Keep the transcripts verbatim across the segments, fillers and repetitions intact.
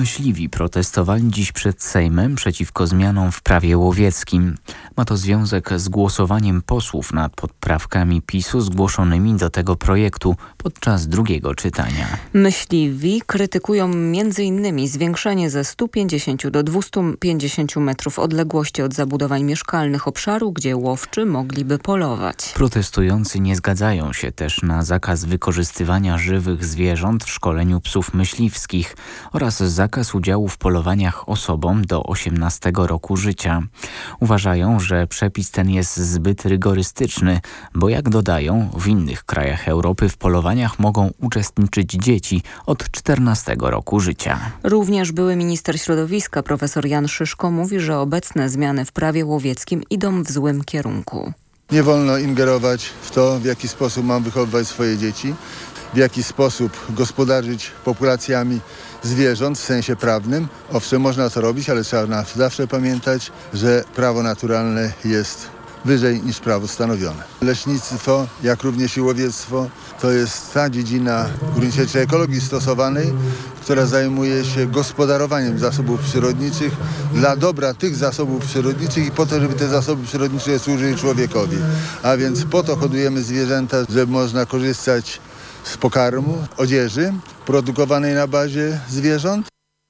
Myśliwi protestowali dziś przed Sejmem przeciwko zmianom w prawie łowieckim. Ma to związek z głosowaniem posłów nad poprawkami PiSu zgłoszonymi do tego projektu podczas drugiego czytania. Myśliwi krytykują między innymi zwiększenie ze stu pięćdziesięciu do dwustu pięćdziesięciu metrów odległości od zabudowań mieszkalnych obszaru, gdzie łowczy mogliby polować. Protestujący nie zgadzają się też na zakaz wykorzystywania żywych zwierząt w szkoleniu psów myśliwskich oraz zakaz udziału w polowaniach osobom do osiemnastego roku życia. Uważają, że przepis ten jest zbyt rygorystyczny, bo jak dodają, w innych krajach Europy w polowaniach mogą uczestniczyć dzieci od czternastego roku życia. Również były minister środowiska profesor Jan Szyszko mówi, że obecne zmiany w prawie łowieckim idą w złym kierunku. Nie wolno ingerować w to, w jaki sposób mam wychowywać swoje dzieci, w jaki sposób gospodarzyć populacjami zwierząt w sensie prawnym. Owszem, można to robić, ale trzeba zawsze pamiętać, że prawo naturalne jest wyżej niż prawo stanowione. Leśnictwo, jak również i łowiectwo, to jest ta dziedzina w gruncie rzeczy ekologii stosowanej, która zajmuje się gospodarowaniem zasobów przyrodniczych dla dobra tych zasobów przyrodniczych i po to, żeby te zasoby przyrodnicze służyły człowiekowi. A więc po to hodujemy zwierzęta, żeby można korzystać z pokarmu, odzieży produkowanej na bazie zwierząt.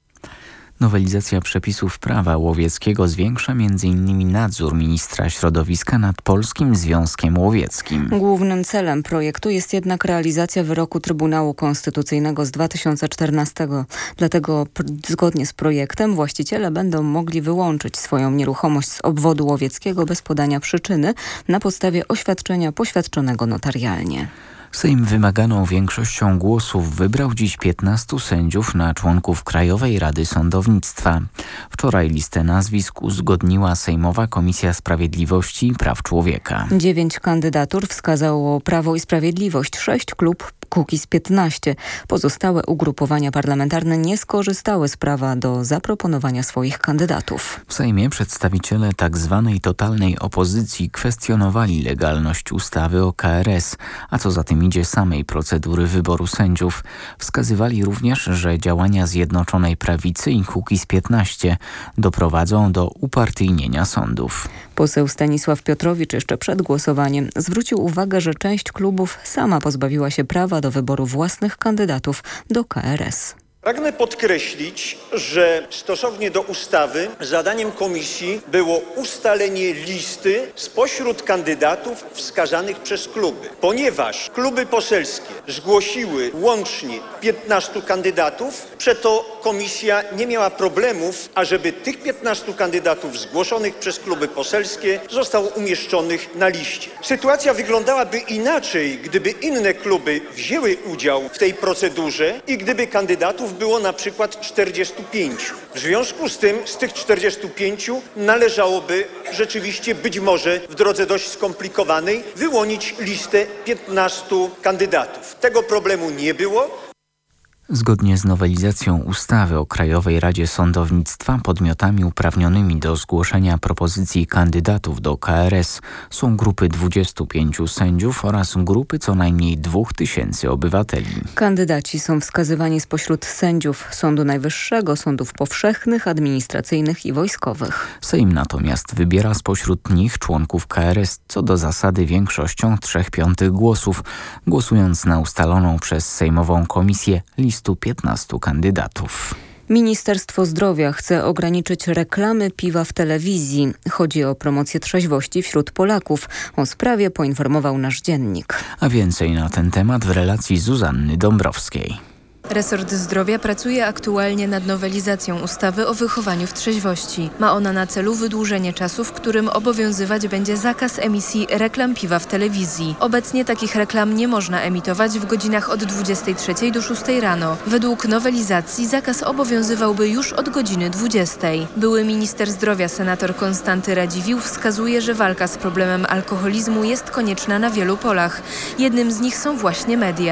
Nowelizacja przepisów prawa łowieckiego zwiększa między innymi nadzór ministra środowiska nad Polskim Związkiem Łowieckim. Głównym celem projektu jest jednak realizacja wyroku Trybunału Konstytucyjnego z dwa tysiące czternastego. Dlatego zgodnie z projektem właściciele będą mogli wyłączyć swoją nieruchomość z obwodu łowieckiego bez podania przyczyny na podstawie oświadczenia poświadczonego notarialnie. Sejm wymaganą większością głosów wybrał dziś piętnastu sędziów na członków Krajowej Rady Sądownictwa. Wczoraj listę nazwisk uzgodniła Sejmowa Komisja Sprawiedliwości i Praw Człowieka. Dziewięć kandydatur wskazało Prawo i Sprawiedliwość, sześć klub Kukiz piętnaście. Pozostałe ugrupowania parlamentarne nie skorzystały z prawa do zaproponowania swoich kandydatów. W Sejmie przedstawiciele tzw. totalnej opozycji kwestionowali legalność ustawy o K R S, a co za tym idzie samej procedury wyboru sędziów. Wskazywali również, że działania Zjednoczonej Prawicy i Kukiz piętnaście doprowadzą do upartyjnienia sądów. Poseł Stanisław Piotrowicz jeszcze przed głosowaniem zwrócił uwagę, że część klubów sama pozbawiła się prawa do wyboru własnych kandydatów do K R S. Pragnę podkreślić, że stosownie do ustawy zadaniem komisji było ustalenie listy spośród kandydatów wskazanych przez kluby. Ponieważ kluby poselskie zgłosiły łącznie piętnastu kandydatów, przeto komisja nie miała problemów, ażeby tych piętnastu kandydatów zgłoszonych przez kluby poselskie zostało umieszczonych na liście. Sytuacja wyglądałaby inaczej, gdyby inne kluby wzięły udział w tej procedurze i gdyby kandydatów było na przykład czterdziestu pięciu. W związku z tym z tych czterdziestu pięciu należałoby rzeczywiście być może w drodze dość skomplikowanej wyłonić listę piętnastu kandydatów. Tego problemu nie było. Zgodnie z nowelizacją ustawy o Krajowej Radzie Sądownictwa podmiotami uprawnionymi do zgłoszenia propozycji kandydatów do K R S są grupy dwudziestu pięciu sędziów oraz grupy co najmniej dwóch tysięcy obywateli. Kandydaci są wskazywani spośród sędziów Sądu Najwyższego, sądów powszechnych, administracyjnych i wojskowych. Sejm natomiast wybiera spośród nich członków K R S co do zasady większością trzech piątych głosów, głosując na ustaloną przez Sejmową Komisję listę piętnastu kandydatów. Ministerstwo Zdrowia chce ograniczyć reklamy piwa w telewizji. Chodzi o promocję trzeźwości wśród Polaków. O sprawie poinformował nasz dziennik. A więcej na ten temat w relacji Zuzanny Dąbrowskiej. Resort Zdrowia pracuje aktualnie nad nowelizacją ustawy o wychowaniu w trzeźwości. Ma ona na celu wydłużenie czasu, w którym obowiązywać będzie zakaz emisji reklam piwa w telewizji. Obecnie takich reklam nie można emitować w godzinach od dwudziestej trzeciej do szóstej rano. Według nowelizacji zakaz obowiązywałby już od godziny dwudziestej. Były minister zdrowia senator Konstanty Radziwiłł wskazuje, że walka z problemem alkoholizmu jest konieczna na wielu polach. Jednym z nich są właśnie media.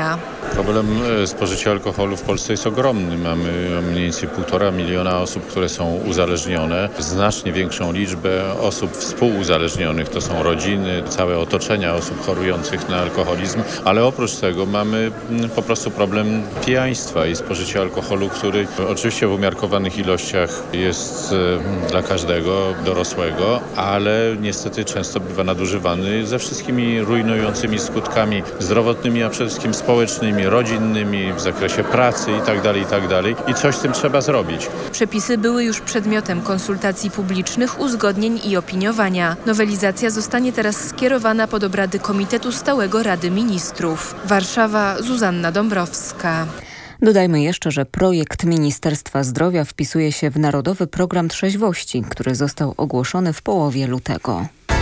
Problem spożycia alkoholu w Polsce jest ogromny. Mamy mniej więcej półtora miliona osób, które są uzależnione. Znacznie większą liczbę osób współuzależnionych. To są rodziny, całe otoczenia osób chorujących na alkoholizm. Ale oprócz tego mamy po prostu problem pijaństwa i spożycia alkoholu, który oczywiście w umiarkowanych ilościach jest dla każdego dorosłego, ale niestety często bywa nadużywany ze wszystkimi rujnującymi skutkami zdrowotnymi, a przede wszystkim społecznymi, rodzinnymi, w zakresie pracy itd., itd. I coś z tym trzeba zrobić. Przepisy były już przedmiotem konsultacji publicznych, uzgodnień i opiniowania. Nowelizacja zostanie teraz skierowana pod obrady Komitetu Stałego Rady Ministrów. Warszawa, Zuzanna Dąbrowska. Dodajmy jeszcze, że projekt Ministerstwa Zdrowia wpisuje się w Narodowy Program Trzeźwości, który został ogłoszony w połowie lutego.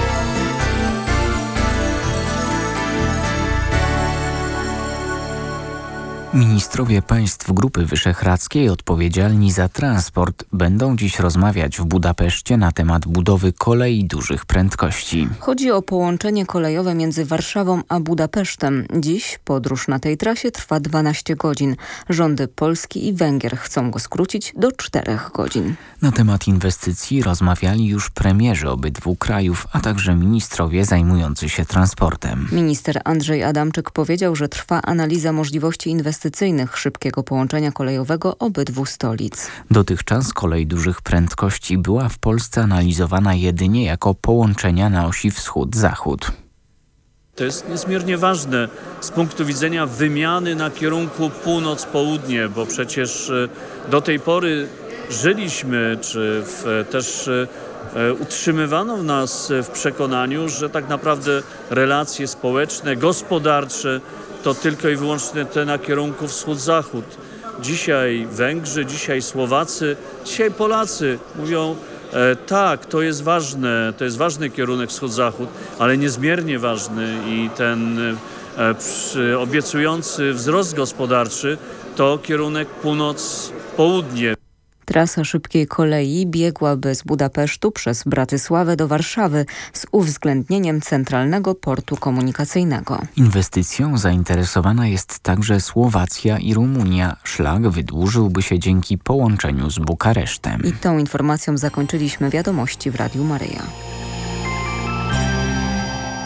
Ministrowie państw Grupy Wyszehradzkiej odpowiedzialni za transport będą dziś rozmawiać w Budapeszcie na temat budowy kolei dużych prędkości. Chodzi o połączenie kolejowe między Warszawą a Budapesztem. Dziś podróż na tej trasie trwa dwanaście godzin. Rządy Polski i Węgier chcą go skrócić do czterech godzin. Na temat inwestycji rozmawiali już premierzy obydwu krajów, a także ministrowie zajmujący się transportem. Minister Andrzej Adamczyk powiedział, że trwa analiza możliwości inwestycyjnych szybkiego połączenia kolejowego obydwu stolic. Dotychczas kolej dużych prędkości była w Polsce analizowana jedynie jako połączenia na osi wschód-zachód. To jest niezmiernie ważne z punktu widzenia wymiany na kierunku północ-południe, bo przecież do tej pory żyliśmy, czy w, też utrzymywano nas w przekonaniu, że tak naprawdę relacje społeczne, gospodarcze to tylko i wyłącznie te na kierunku wschód-zachód. Dzisiaj Węgrzy, dzisiaj Słowacy, dzisiaj Polacy mówią, e, tak, to jest ważne, to jest ważny kierunek wschód-zachód, ale niezmiernie ważny i ten e, przy, obiecujący wzrost gospodarczy to kierunek północ-południe. Trasa szybkiej kolei biegłaby z Budapesztu przez Bratysławę do Warszawy z uwzględnieniem centralnego portu komunikacyjnego. Inwestycją zainteresowana jest także Słowacja i Rumunia. Szlak wydłużyłby się dzięki połączeniu z Bukaresztem. I tą informacją zakończyliśmy wiadomości w Radiu Maryja.